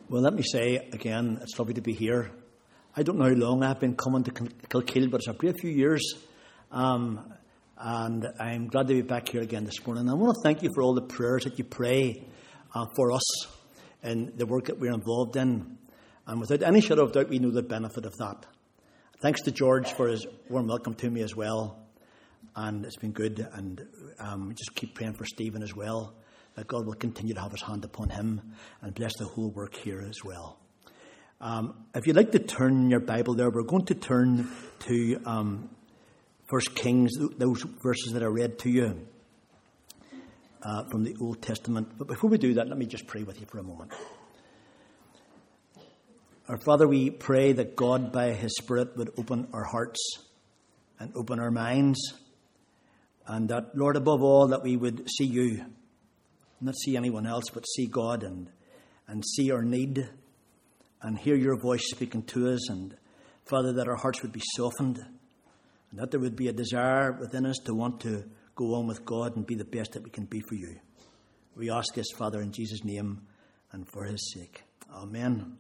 Well, let me say again, it's lovely to be here. I don't know how long I've been coming to Kilkeel, but it's a great few years. And I'm glad to be back here again this morning. I want to thank you for all the prayers that you pray for us and the work that we're involved in. And without any shadow of doubt, we know the benefit of that. Thanks to George for his warm welcome to me as well. And it's been good. And just keep praying for Stephen as well, that God will continue to have his hand upon him and bless the whole work here as well. If you'd like to turn your Bible there, we're going to turn to 1 Kings, those verses that I read to you from the Old Testament. But before we do that, let me just pray with you for a moment. Our Father, we pray that God, by his Spirit, would open our hearts and open our minds. And that, Lord, above all, that we would see you. Not see anyone else, but see God and see our need and hear your voice speaking to us. And, Father, that our hearts would be softened and that there would be a desire within us to want to go on with God and be the best that we can be for you. We ask this, Father, in Jesus' name and for his sake. Amen.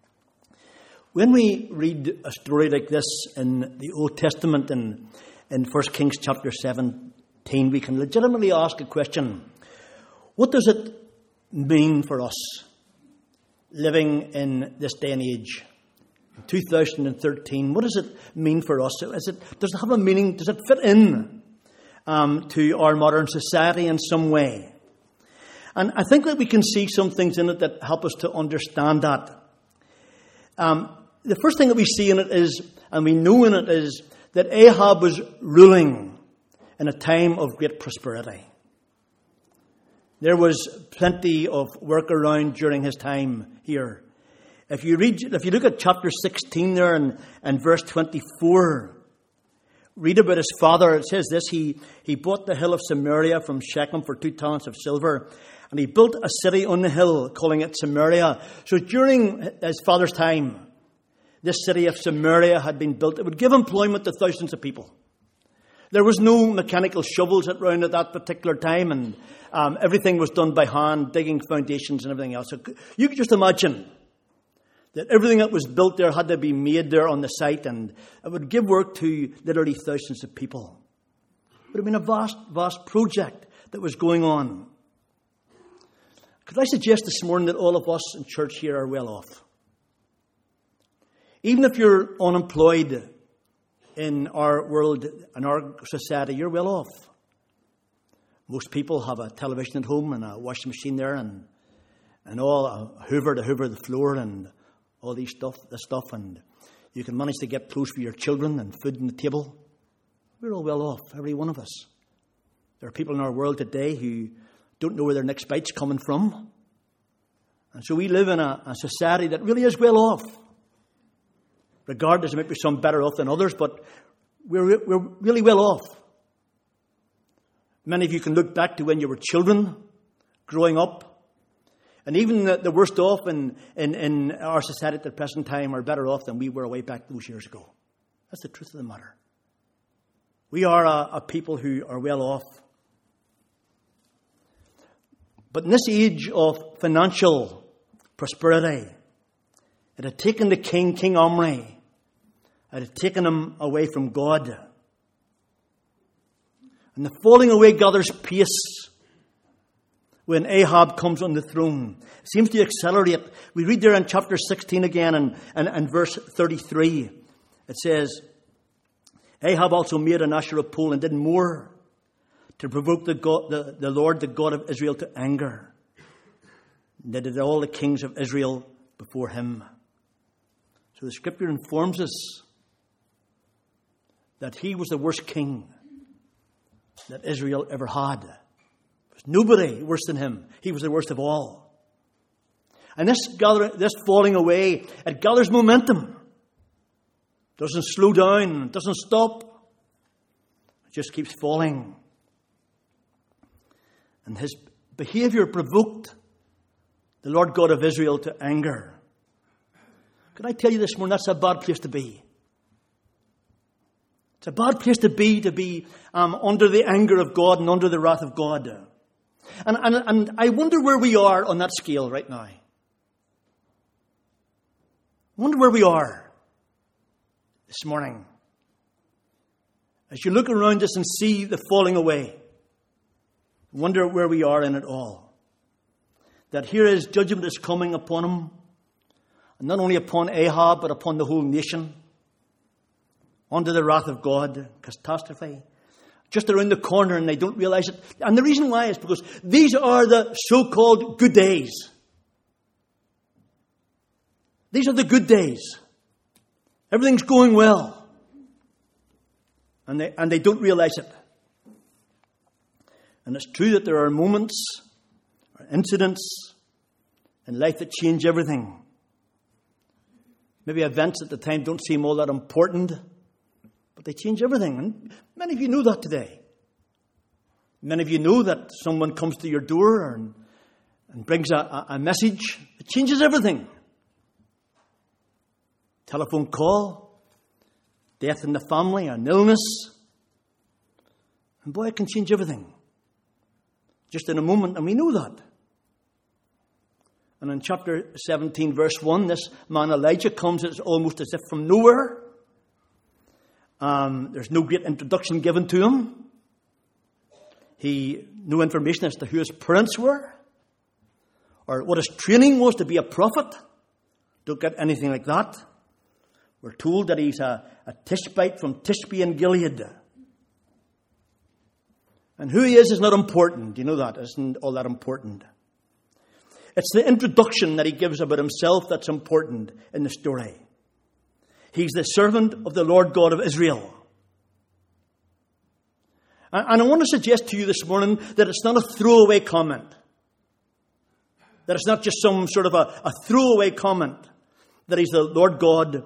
When we read a story like this in the Old Testament in 1 Kings chapter 17, we can legitimately ask a question. What does it mean for us living in this day and age? In 2013, what does it mean for us? Does it have a meaning? Does it fit in to our modern society in some way? And I think that we can see some things in it that help us to understand that. The first thing that we see in it is, and we know in it is, that Ahab was ruling in a time of great prosperity. There was plenty of work around during his time here. If you look at chapter 16 there and verse 24, read about his father. It says this, he bought the hill of Samaria from Shechem for 2 talents of silver, and he built a city on the hill, calling it Samaria. So during his father's time, this city of Samaria had been built. It would give employment to thousands of people. There was no mechanical shovels around at that particular time, and everything was done by hand, digging foundations and everything else. So you could just imagine that everything that was built there had to be made there on the site, and it would give work to literally thousands of people. It would have been a vast project that was going on. Could I suggest this morning that all of us in church here are well off? Even if you're unemployed in our world, in our society, you're well off. Most people have a television at home and a washing machine there and all, a hoover to hoover the floor and all this stuff, and you can manage to get clothes for your children and food on the table. We're all well off, every one of us. There are people in our world today who don't know where their next bite's coming from. And so we live in a society that really is well off. Regardless, there might be some better off than others, but we're really well off. Many of you can look back to when you were children, growing up, and even the worst off in our society at the present time are better off than we were way back those years ago. That's the truth of the matter. We are a people who are well off. But in this age of financial prosperity, it had taken the King Omri. It had taken him away from God. And the falling away gathers pace when Ahab comes on the throne. It seems to accelerate. We read there in chapter 16 again and verse 33. It says, Ahab also made an Asherah pole and did more to provoke the Lord, the God of Israel, to anger than did all the kings of Israel before him. So the scripture informs us that he was the worst king that Israel ever had. There's nobody worse than him. He was the worst of all. And this falling away, it gathers momentum. It doesn't slow down. It doesn't stop. It just keeps falling. And his behavior provoked the Lord God of Israel to anger. Can I tell you this morning, that's a bad place to be. It's a bad place to be under the anger of God and under the wrath of God. And I wonder where we are on that scale right now. I wonder where we are this morning. As you look around us and see the falling away, wonder where we are in it all. That here is judgment is coming upon him, and not only upon Ahab, but upon the whole nation, under the wrath of God, catastrophe, just around the corner, and they don't realize it. And the reason why is because these are the so-called good days. These are the good days. Everything's going well. And they don't realize it. And it's true that there are moments or incidents in life that change everything. Maybe events at the time don't seem all that important, but they change everything. And many of you know that today. Many of you know that someone comes to your door and brings a message. It changes everything. Telephone call, death in the family, an illness. And boy, it can change everything. Just in a moment, and we know that. And in chapter 17, verse 1, this man Elijah comes, it's almost as if from nowhere. There's no great introduction given to him. No information as to who his parents were, or what his training was to be a prophet. Don't get anything like that. We're told that he's a Tishbite from Tishbe in Gilead. And who he is not important. You know that. Isn't all that important. It's the introduction that he gives about himself that's important in the story. He's the servant of the Lord God of Israel. And I want to suggest to you this morning that it's not a throwaway comment. That it's not just some sort of a throwaway comment. That he's the Lord God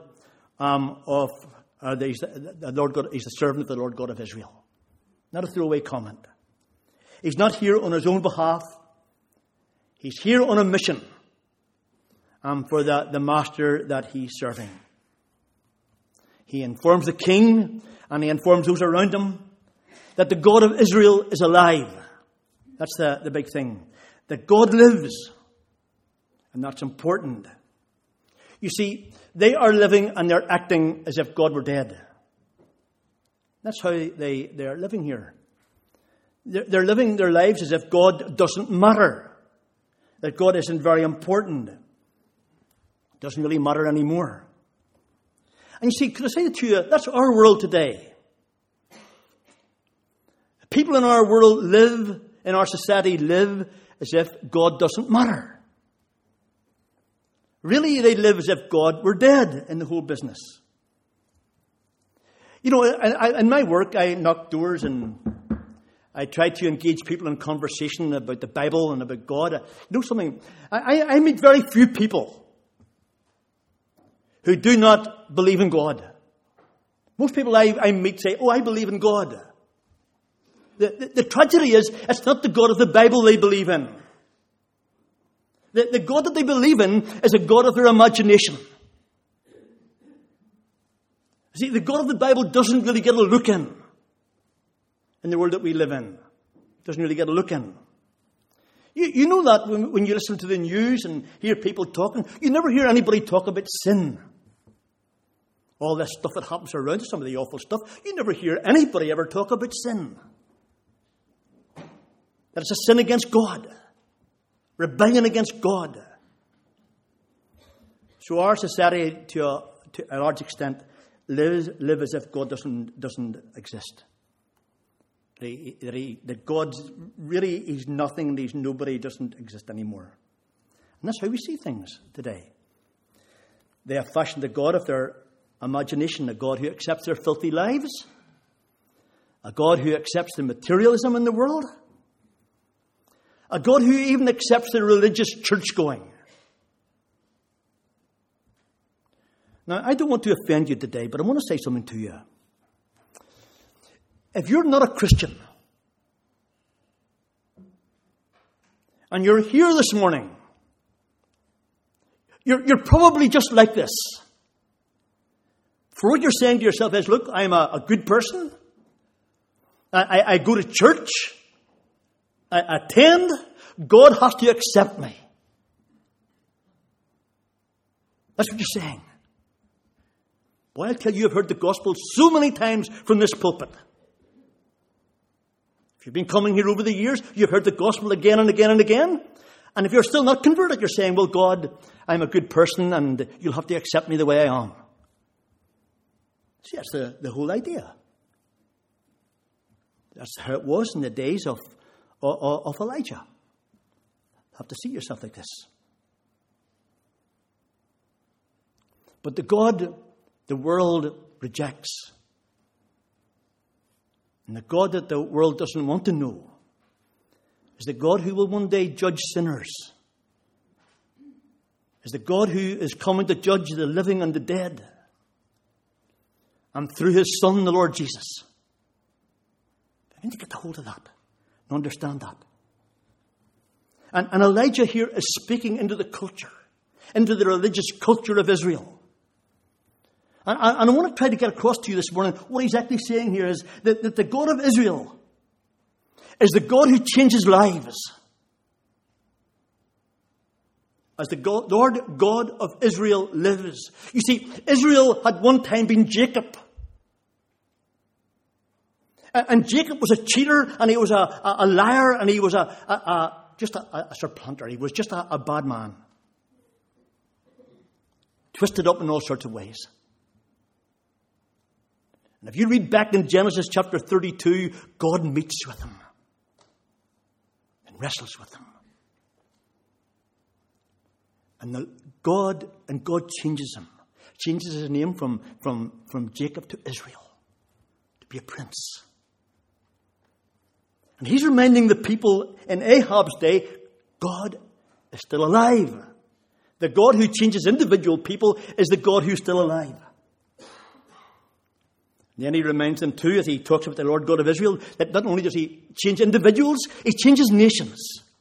he's the Lord God. He's the servant of the Lord God of Israel. Not a throwaway comment. He's not here on his own behalf. He's here on a mission for the master that he's serving. He informs the king and he informs those around him that the God of Israel is alive. That's the big thing. That God lives. And that's important. You see, they are living and they're acting as if God were dead. That's how they are living here. They're living their lives as if God doesn't matter. That God isn't very important. It doesn't really matter anymore. And you see, could I say to you, that's our world today. People in our world live, in our society live as if God doesn't matter. Really, they live as if God were dead in the whole business. You know, in my work, I knock doors and I try to engage people in conversation about the Bible and about God. You know something? I meet very few people who do not believe in God. Most people I meet say, oh, I believe in God. The tragedy is, it's not the God of the Bible they believe in. The God that they believe in is a God of their imagination. See, the God of the Bible doesn't really get a look in the world that we live in. Doesn't really get a look in. You know that when you listen to the news and hear people talking, you never hear anybody talk about sin. All this stuff that happens around us, some of the awful stuff, you never hear anybody ever talk about sin. That it's a sin against God. Rebellion against God. So our society, to a large extent, live as if God doesn't exist. That God really is nothing, he's nobody, doesn't exist anymore. And that's how we see things today. They have fashioned a God of their imagination, a God who accepts their filthy lives, a God who accepts the materialism in the world, a God who even accepts the religious church-going. Now, I don't want to offend you today, but I want to say something to you. If you're not a Christian, and you're here this morning, you're probably just like this. For what you're saying to yourself is, look, I'm a good person. I go to church. I attend. God has to accept me. That's what you're saying. Boy, I'll tell you, I've heard the gospel so many times from this pulpit. If you've been coming here over the years, you've heard the gospel again and again and again. And if you're still not converted, you're saying, well, God, I'm a good person and you'll have to accept me the way I am. See, that's the whole idea. That's how it was in the days of Elijah. You have to see yourself like this. But the God the world rejects, and the God that the world doesn't want to know, is the God who will one day judge sinners. Is the God who is coming to judge the living and the dead. And through his Son, the Lord Jesus. I need to get a hold of that and understand that. And Elijah here is speaking into the culture, into the religious culture of Israel. And I want to try to get across to you this morning, what he's actually saying here is that the God of Israel is the God who changes lives. As the Lord God of Israel lives. You see, Israel had one time been Jacob. And Jacob was a cheater, and he was a liar, and he was just a supplanter. He was just a bad man. Twisted up in all sorts of ways. And if you read back in Genesis chapter 32, God meets with him and wrestles with him. And God changes him. Changes his name from Jacob to Israel, to be a prince. And he's reminding the people in Ahab's day, God is still alive. The God who changes individual people is the God who's still alive. And then he reminds them too, as he talks about the Lord God of Israel, that not only does he change individuals, he changes nations.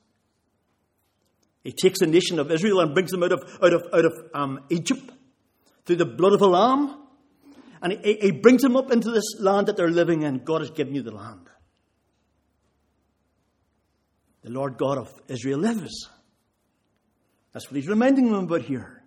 He takes the nation of Israel and brings them out of Egypt through the blood of a lamb. And he brings them up into this land that they're living in. God has given you the land. The Lord God of Israel lives. That's what he's reminding them about here.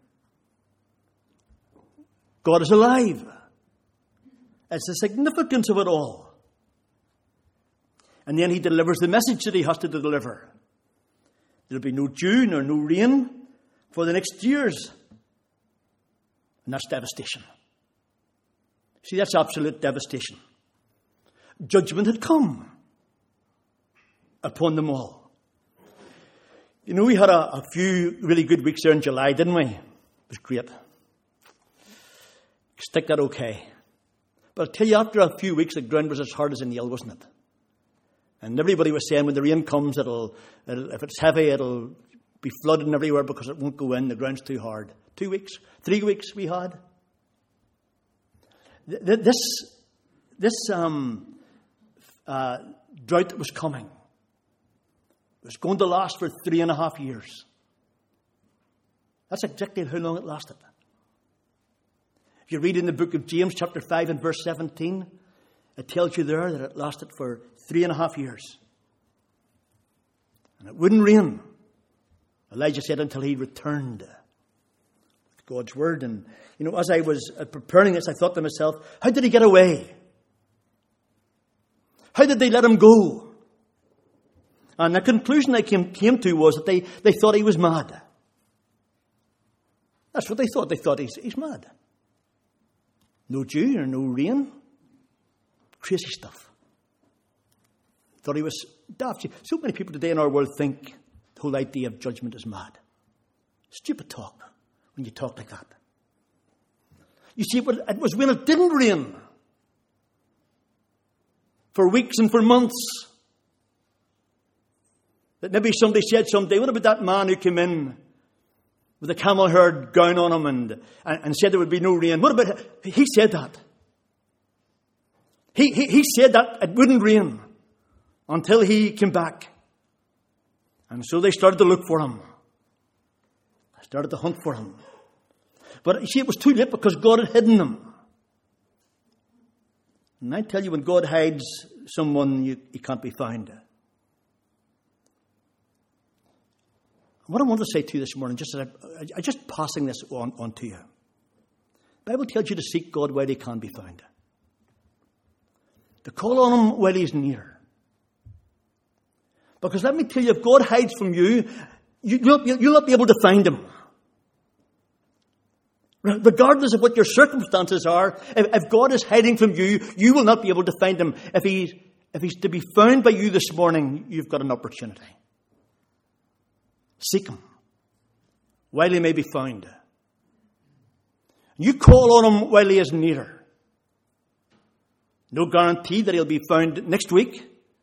God is alive. It's the significance of it all. And then he delivers the message that he has to deliver. There'll be no dew nor no rain for the next years. And that's devastation. See, that's absolute devastation. Judgment had come upon them all. You know, we had a few really good weeks there in July, didn't we? It was great. Stick that okay. But I'll tell you, after a few weeks, the ground was as hard as a nail, wasn't it? And everybody was saying when the rain comes, if it's heavy, it'll be flooding everywhere because it won't go in. The ground's too hard. 2 weeks, 3 weeks we had. This drought that was coming was going to last for 3.5 years. That's exactly how long it lasted. If you read in the book of James, chapter 5 and verse 17, it tells you there that it lasted for 3.5 years. And it wouldn't rain. Elijah said until he returned with God's word. And, you know, as I was preparing this, I thought to myself, how did he get away? How did they let him go? And the conclusion I came to was that they thought he was mad. That's what they thought. They thought he's mad. No dew or no rain. Crazy stuff. Thought he was daft. So many people today in our world think the whole idea of judgment is mad. Stupid talk when you talk like that. You see, it was when it didn't rain for weeks and for months that maybe somebody said someday, what about that man who came in with a camel herd gown on him and said there would be no rain? What about he said that? He said that it wouldn't rain until he came back. And so they started to look for him. They started to hunt for him. But you see, it was too late because God had hidden them. And I tell you, when God hides someone, he can't be found. What I want to say to you this morning, just passing this on to you. The Bible tells you to seek God while he can be found. To call on him while he's near. Because let me tell you, if God hides from you, you'll not be able to find him. Regardless of what your circumstances are, if God is hiding from you, you will not be able to find him. If he's to be found by you this morning, you've got an opportunity. Seek him while he may be found. You call on him while he is near. No guarantee that he'll be found next week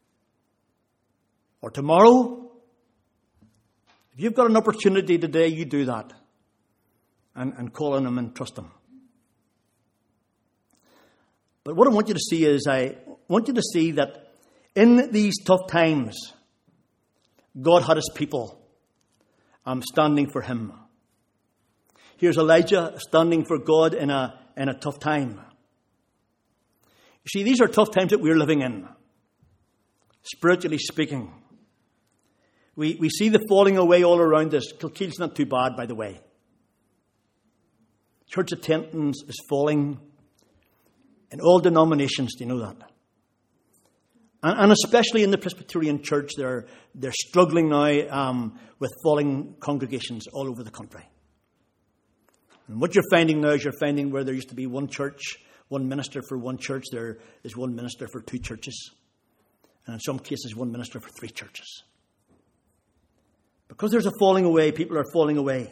or tomorrow. If you've got an opportunity today, you do that. And call on him and trust him. But what I want you to see is, I want you to see that in these tough times, God had his people standing for him. Here's Elijah standing for God in a tough time. You see, these are tough times that we're living in, spiritually speaking. We see the falling away all around us. Kilkeel's not too bad, by the way. Church attendance is falling in all denominations. Do you know that? And especially in the Presbyterian Church, they're struggling now with falling congregations all over the country. And what you're finding now is you're finding where there used to be one church, one minister for one church, there is one minister for two churches. And in some cases, one minister for three churches. Because there's a falling away, people are falling away.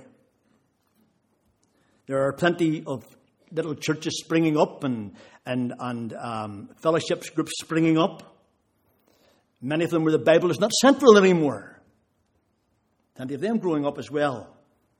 There are plenty of little churches springing up and fellowships groups springing up. Many of them where the Bible is not central anymore. Plenty of them growing up as well.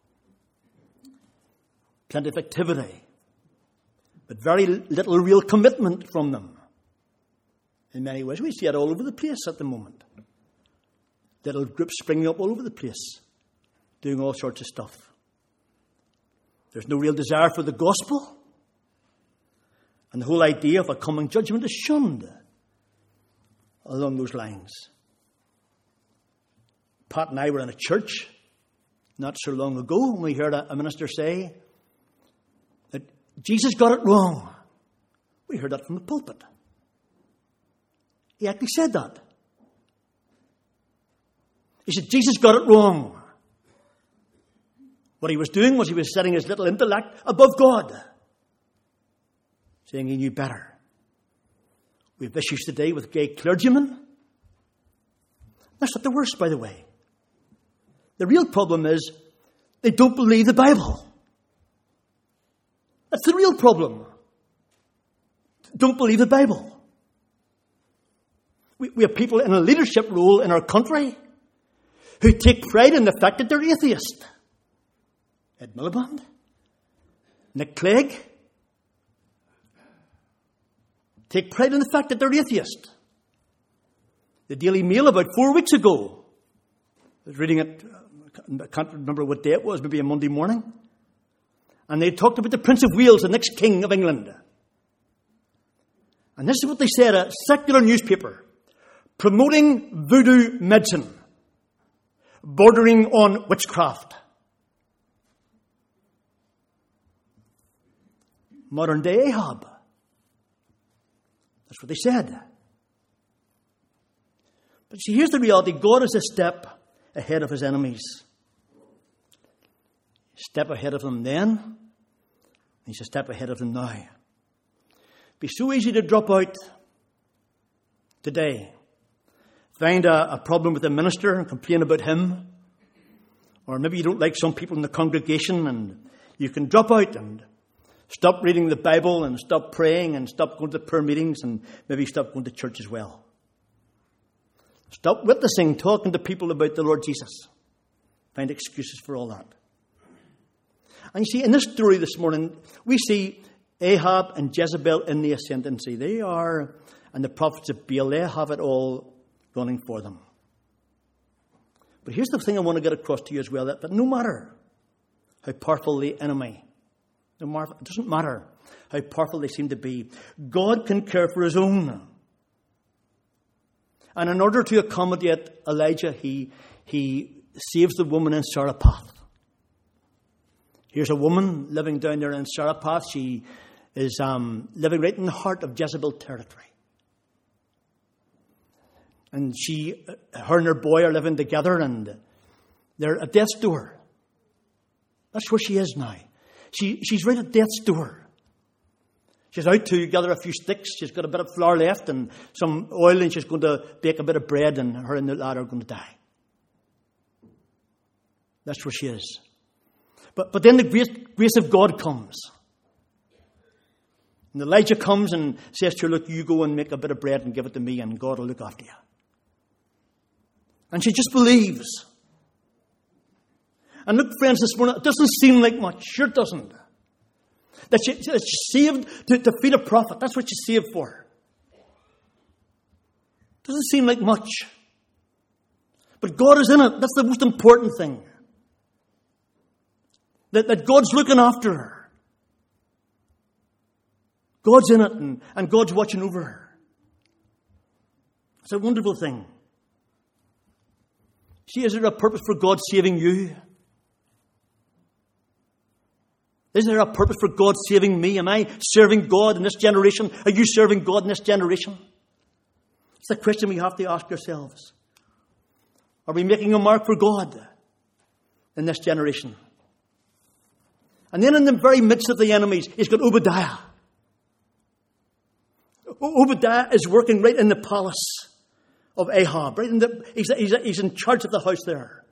Plenty of activity. But very little real commitment from them. In many ways. We see it all over the place at the moment. Little groups springing up all over the place. Doing all sorts of stuff. There's no real desire for the gospel. And the whole idea of a coming judgment is shunned along those lines. Pat and I were in a church not so long ago, and we heard a minister say that Jesus got it wrong. We heard that from the pulpit. He actually said that. He said, Jesus got it wrong. What he was doing was he was setting his little intellect above God. Saying he knew better. We have issues today with gay clergymen. That's not the worst, by the way. The real problem is they don't believe the Bible. That's the real problem. Don't believe the Bible. We have people in a leadership role in our country who take pride in the fact that they're atheist. Ed Miliband, Nick Clegg, take pride in the fact that they're atheist. The Daily Mail about 4 weeks ago, I was reading it, I can't remember what day it was, maybe a Monday morning, and they talked about the Prince of Wales, the next king of England. And this is what they said, a secular newspaper, promoting voodoo medicine, bordering on witchcraft. Modern day Ahab. That's what they said. But see, here's the reality. God is a step ahead of his enemies. A step ahead of them then. He's a step ahead of them now. It'd be so easy to drop out today. Find a problem with the minister and complain about him. Or maybe you don't like some people in the congregation and you can drop out and stop reading the Bible and stop praying and stop going to prayer meetings and maybe stop going to church as well. Stop witnessing, talking to people about the Lord Jesus. Find excuses for all that. And you see, in this story this morning, we see Ahab and Jezebel in the ascendancy. They are, and the prophets of Baal, they have it all running for them. But here's the thing I want to get across to you as well, that no matter how powerful the enemy, it doesn't matter how powerful they seem to be, God can care for his own. And in order to accommodate Elijah, he saves the woman in Zarephath. Here's a woman living down there in Sarapath. She is living right in the heart of Jezebel territory. And her and her boy are living together, and they're at death's door. That's where she is now. She's right at death's door. She's out to gather a few sticks. She's got a bit of flour left and some oil, and she's going to bake a bit of bread, and her and the lad are going to die. That's where she is. But then the grace of God comes. And Elijah comes and says to her, look, you go and make a bit of bread and give it to me, and God will look after you. And she just believes. And look, friends, this morning, it doesn't seem like much. Sure it doesn't. That she's saved to feed a prophet. That's what she's saved for. Doesn't seem like much. But God is in it. That's the most important thing. That God's looking after her. God's in it, and God's watching over her. It's a wonderful thing. See, is there a purpose for God saving you? Is there a purpose for God saving me? Am I serving God in this generation? Are you serving God in this generation? It's the question we have to ask ourselves. Are we making a mark for God in this generation? And then in the very midst of the enemies, he's got Obadiah. Obadiah is working right in the palace of Ahab. Right he's in charge of the house there.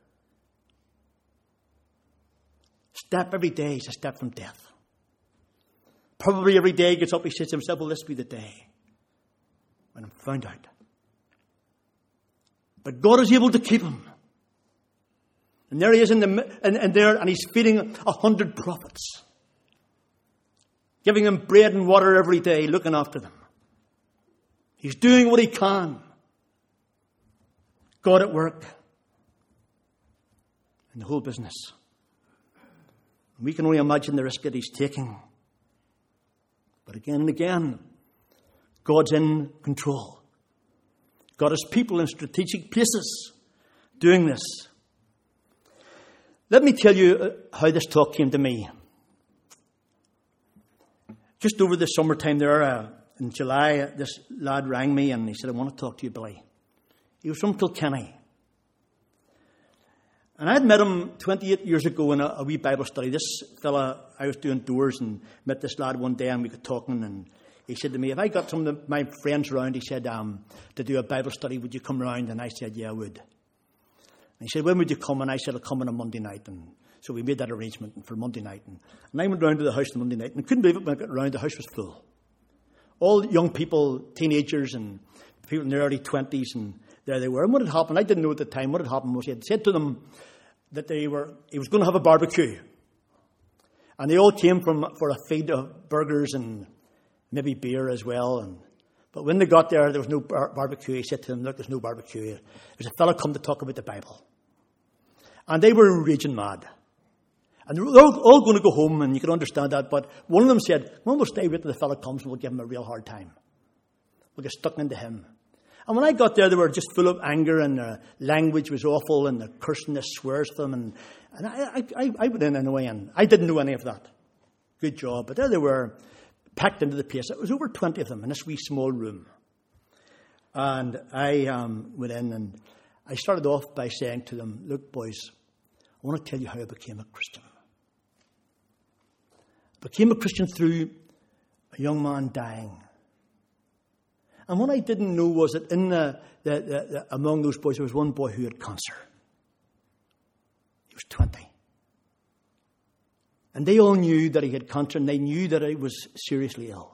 Step every day is a step from death. Probably every day he gets up, he says to himself, will this be the day when I'm found out? But God is able to keep him. And there he is and he's feeding 100 prophets. Giving them bread and water every day, looking after them. He's doing what he can. God at work in the whole business. We can only imagine the risk that he's taking. But again and again, God's in control. God has people in strategic places doing this. Let me tell you how this talk came to me. Just over the summertime there, in July, this lad rang me and he said, I want to talk to you, Billy. He was from Kilkenny. And I had met him 28 years ago in a wee Bible study. This fella, I was doing doors and met this lad one day and we got talking, and he said to me, if I got some of my friends around, he said, to do a Bible study, would you come round? And I said, yeah, I would. And he said, when would you come? And I said, I'll come on a Monday night. And so we made that arrangement for Monday night. And I went round to the house on Monday night, and I couldn't believe it when I got round, the house was full. All young people, teenagers and people in their early 20s, and there they were. And what had happened, I didn't know at the time, what had happened was he had said to them that he was going to have a barbecue. And they all came for a feed of burgers and maybe beer as well. But when they got there was no barbecue. He said to them, look, there's no barbecue. There's a fellow come to talk about the Bible. And they were raging mad. And they were all going to go home, and you can understand that. But one of them said, well, we'll stay with till the fellow comes and we'll give him a real hard time. We'll get stuck into him. And when I got there, they were just full of anger, and their language was awful, and the cursing, the swears to them. And I went in anyway, and I didn't know any of that. Good job. But there they were, packed into the place. It was over 20 of them in this wee small room. And I went in, and I started off by saying to them, look, boys, I want to tell you how I became a Christian. I became a Christian through a young man dying. And what I didn't know was that among those boys, there was one boy who had cancer. He was 20. And they all knew that he had cancer, and they knew that he was seriously ill.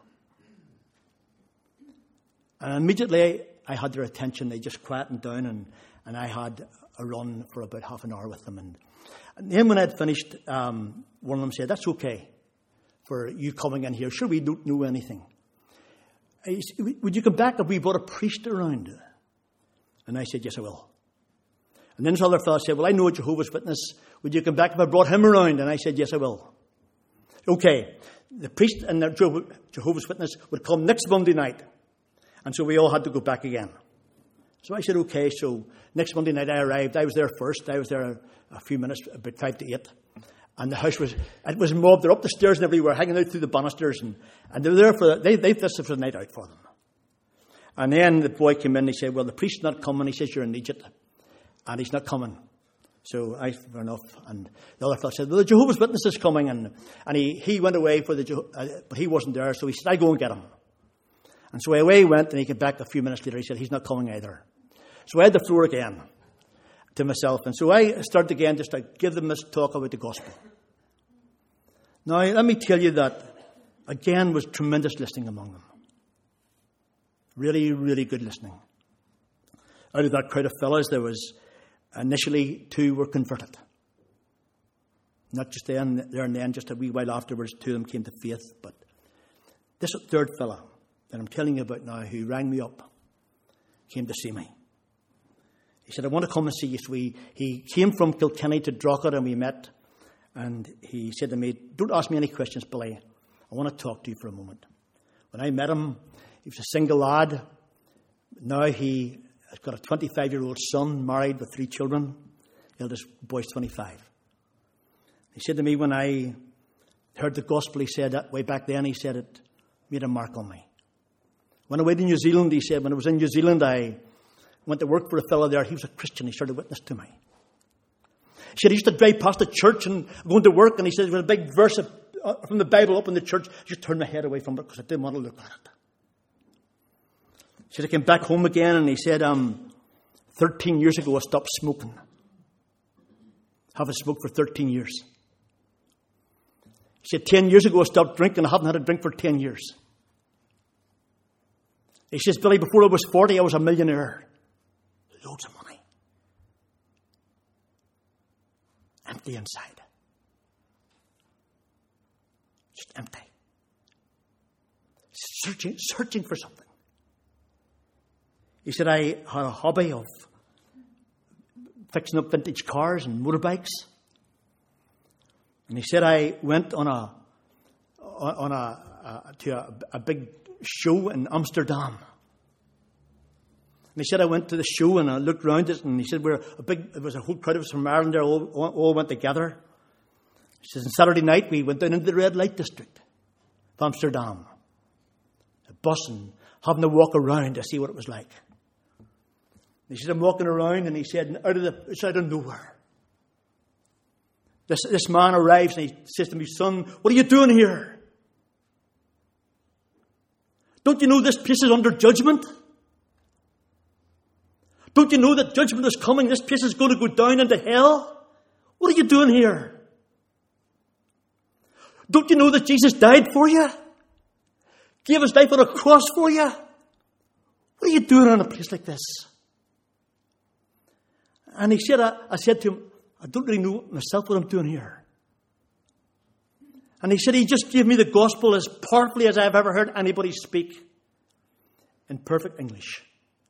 And immediately I had their attention. They just quietened down, and I had a run for about half an hour with them. And then when I had finished, one of them said, that's okay for you coming in here. Sure, we don't know anything. Would you come back if we brought a priest around? And I said, yes, I will. And then this other fellow said, well, I know a Jehovah's Witness. Would you come back if I brought him around? And I said, yes, I will. Okay. The priest and the Jehovah's Witness would come next Monday night. And so we all had to go back again. So I said, okay. So next Monday night I arrived. I was there first. I was there a few minutes, about 5 to 8. And the house was mobbed. They're up the stairs and everywhere, hanging out through the banisters. And they were there this was a night out for them. And then the boy came in and he said, well, the priest's not coming. He says, you're in Egypt. And he's not coming. So I, fair enough. And the other fellow said, well, the Jehovah's Witness is coming. And he went away but he wasn't there. So he said, I go and get him. And so away he went, and he came back a few minutes later. He said, he's not coming either. So I had the floor again to myself. And so I started again just to give them this talk about the gospel. Now, let me tell you that, again, was tremendous listening among them. Really, really good listening. Out of that crowd of fellows, there was initially 2 were converted. Not just there and then, just a wee while afterwards, 2 of them came to faith. But this 3rd fellow that I'm telling you about now, who rang me up, came to see me. He said, I want to come and see you. So he came from Kilkenny to Drogheda, and we met. And he said to me, don't ask me any questions, Billy. I want to talk to you for a moment. When I met him, he was a single lad. Now he has got a 25-year-old son, married with 3 children. The eldest boy's 25. He said to me, when I heard the gospel, he said that way back then, he said it made a mark on me. When I went to New Zealand, he said, when I was in New Zealand, I went to work for a fellow there. He was a Christian. He started witness to me. He said he used to drive past the church and going to work, and he said there was a big verse from the Bible up in the church. I just turned my head away from it because I didn't want to look at it. He said I came back home again, and he said 13 years ago I stopped smoking. Haven't smoked for 13 years. He said 10 years ago I stopped drinking. I haven't had a drink for 10 years. He says, Billy, before I was 40, I was a millionaire. Loads of money. Empty inside. Just empty. Searching for something. He said, I had a hobby of fixing up vintage cars and motorbikes. And he said, I went to a big show in Amsterdam. And he said, I went to the show and I looked around it, and he said, it was a whole crowd of us from Ireland there, all went together. He says, on Saturday night we went down into the red light district of Amsterdam. A bus, and having to walk around to see what it was like. And he said, I'm walking around, and he said, out of nowhere, this man arrives, and he says to me, son, what are you doing here? Don't you know this place is under judgment? Don't you know that judgment is coming? This place is going to go down into hell? What are you doing here? Don't you know that Jesus died for you? Gave his life on a cross for you? What are you doing in a place like this? And he said, I said to him, I don't really know myself what I'm doing here. And he said he just gave me the gospel as powerfully as I've ever heard anybody speak in perfect English.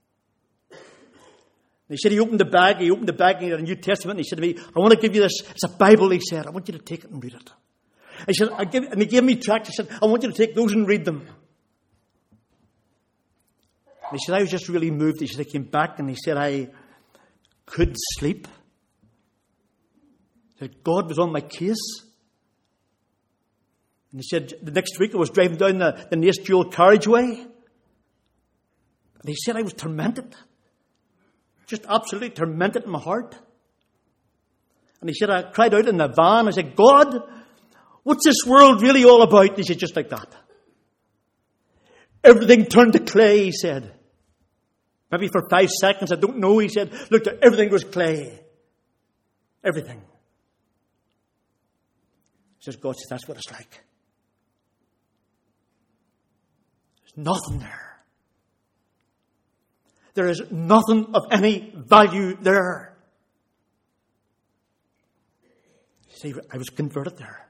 And he said he opened the bag and he had a New Testament, and he said to me, I want to give you this. It's a Bible, he said. I want you to take it and read it. He said, and he gave me tracts. He said, I want you to take those and read them. And he said, I was just really moved. He said, I came back and he said, I couldn't sleep. He said, God was on my case. And he said, the next week I was driving down the Naas dual carriageway. And he said, I was tormented. Just absolutely tormented in my heart. And he said, I cried out in the van. I said, God, what's this world really all about? And he said, just like that. Everything turned to clay, he said. Maybe for 5 seconds, I don't know. He said, look, everything was clay. Everything. He says, God says, that's what it's like. There's nothing there. There is nothing of any value there. See, I was converted there.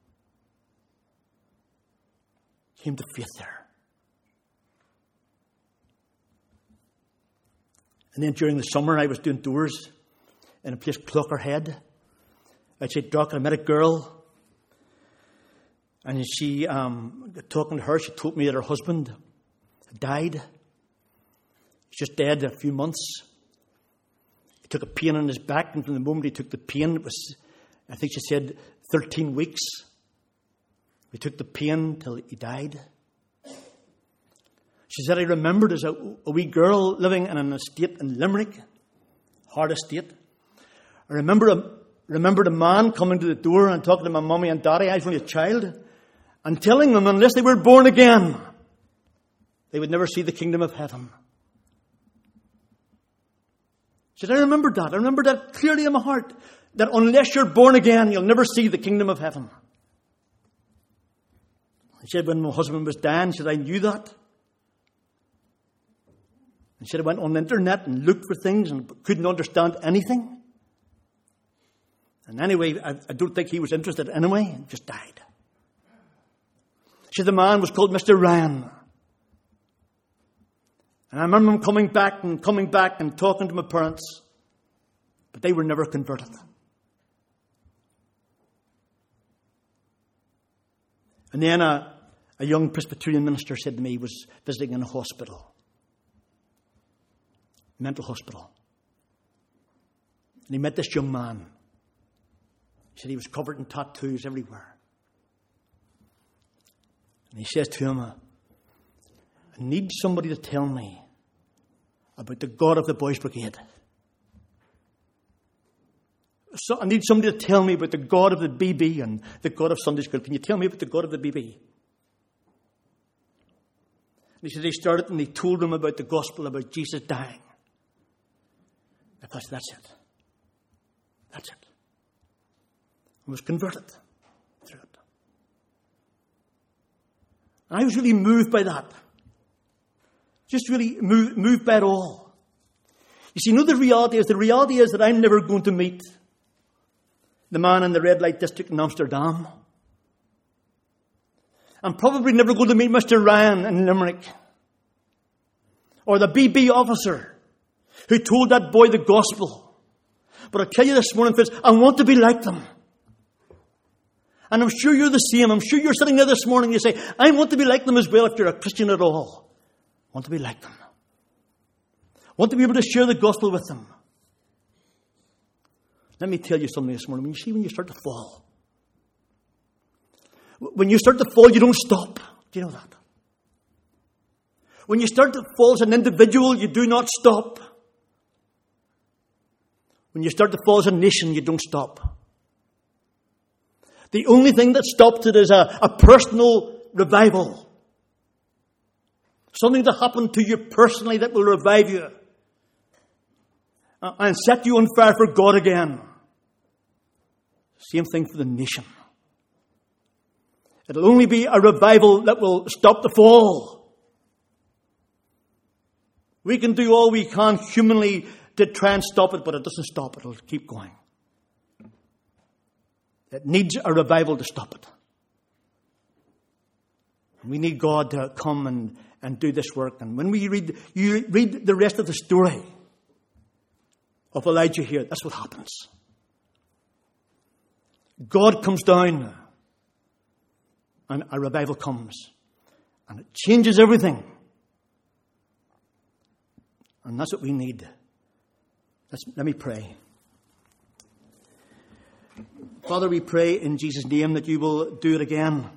Came to faith there. And then during the summer, I was doing doors in a place called Clockerhead. Outside Drogheda, I met a girl. And she, talking to her, she told me that her husband had died. He's just dead a few months. He took a pain in his back, and from the moment he took the pain, it was, I think she said, 13 weeks. We took the pain till he died. She said, I remembered as a wee girl living in an estate in Limerick, hard estate. I remembered a man coming to the door and talking to my mummy and daddy, I was only a child, and telling them unless they were born again, they would never see the kingdom of heaven. She said, I remember that clearly in my heart, that unless you're born again, you'll never see the kingdom of heaven. She said, when my husband was dying, she said, I knew that. And she said, I went on the internet and looked for things and couldn't understand anything. And anyway, I don't think he was interested anyway, and just died. She said, the man was called Mr. Ryan. And I remember him coming back and talking to my parents. But they were never converted. And then a young Presbyterian minister said to me, he was visiting in a hospital. Mental hospital. And he met this young man. He said he was covered in tattoos everywhere. And he says to him, I need somebody to tell me about the God of the Boys Brigade. So I need somebody to tell me about the God of the BB and the God of Sunday School. Can you tell me about the God of the BB? And he said he started and he told him about the gospel, about Jesus dying. I thought, that's it. That's it. I was converted through it. And I was really moved by that. Just really moved by it all. You see, the reality is that I'm never going to meet the man in the red light district in Amsterdam. I'm probably never going to meet Mr. Ryan in Limerick. Or the BB officer who told that boy the gospel. But I tell you this morning, friends, I want to be like them. And I'm sure you're the same. I'm sure you're sitting there this morning and you say, I want to be like them as well if you're a Christian at all. I want to be like them. I want to be able to share the gospel with them. Let me tell you something this morning. When you start to fall. When you start to fall, you don't stop. Do you know that? When you start to fall as an individual, you do not stop. When you start to fall as a nation, you don't stop. The only thing that stops it is a personal revival. Something to happen to you personally that will revive you. And set you on fire for God again. Same thing for the nation. It'll only be a revival that will stop the fall. We can do all we can humanly to try and stop it, but it doesn't stop. It'll keep going. It needs a revival to stop it. We need God to come and do this work. And when you read the rest of the story of Elijah here, that's what happens. God comes down and a revival comes. And it changes everything. And that's what we need. Let me pray. Father, we pray in Jesus' name that you will do it again.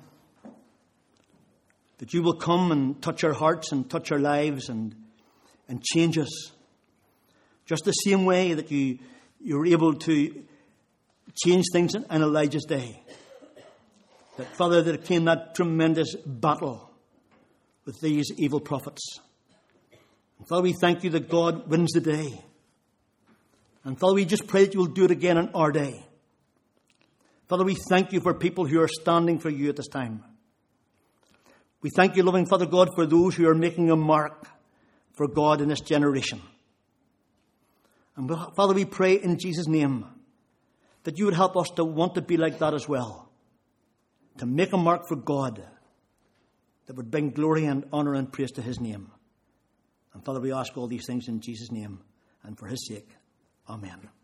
That you will come and touch our hearts and touch our lives and change us. Just the same way that you were able to change things in Elijah's day. That, Father, there came that tremendous battle with these evil prophets. And Father, we thank you that God wins the day. And Father, we just pray that you will do it again in our day. Father, we thank you for people who are standing for you at this time. We thank you, loving Father God, for those who are making a mark for God in this generation. And Father, we pray in Jesus' name that you would help us to want to be like that as well. To make a mark for God that would bring glory and honor and praise to his name. And Father, we ask all these things in Jesus' name and for his sake. Amen.